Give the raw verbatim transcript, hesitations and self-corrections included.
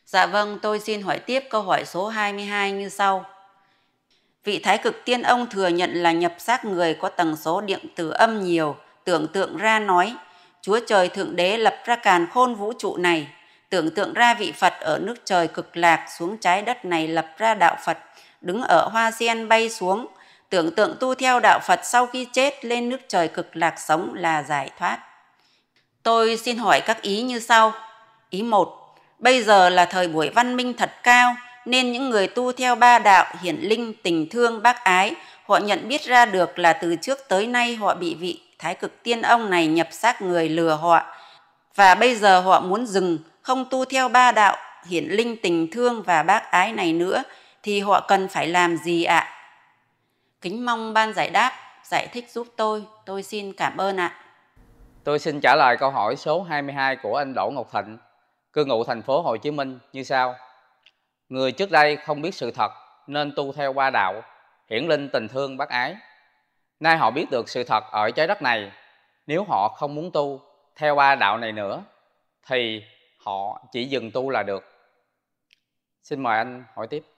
Dạ vâng, tôi xin hỏi tiếp câu hỏi số hai mươi hai như sau. Vị Thái Cực Tiên ông thừa nhận là nhập xác người có tần số điện tử âm nhiều, tưởng tượng ra nói, Chúa Trời Thượng Đế lập ra càn khôn vũ trụ này, tưởng tượng ra vị Phật ở nước trời cực lạc xuống trái đất này lập ra đạo Phật, đứng ở hoa sen bay xuống, tưởng tượng tu theo đạo Phật sau khi chết lên nước trời cực lạc sống là giải thoát. Tôi xin hỏi các ý như sau. Ý một, bây giờ là thời buổi văn minh thật cao, nên những người tu theo ba đạo hiển linh, tình thương, bác ái, họ nhận biết ra được là từ trước tới nay họ bị vị Thái Cực Tiên ông này nhập xác người lừa họ. Và bây giờ họ muốn dừng, không tu theo ba đạo hiển linh, tình thương và bác ái này nữa, thì họ cần phải làm gì ạ? Kính mong ban giải đáp, giải thích giúp tôi. Tôi xin cảm ơn ạ. Tôi xin trả lời câu hỏi số hai mươi hai của anh Đỗ Ngọc Thịnh, cư ngụ thành phố Hồ Chí Minh như sau. Người trước đây không biết sự thật nên tu theo ba đạo, hiển linh, tình thương, bác ái. Nay họ biết được sự thật ở trái đất này, nếu họ không muốn tu theo ba đạo này nữa, thì họ chỉ dừng tu là được. Xin mời anh hỏi tiếp.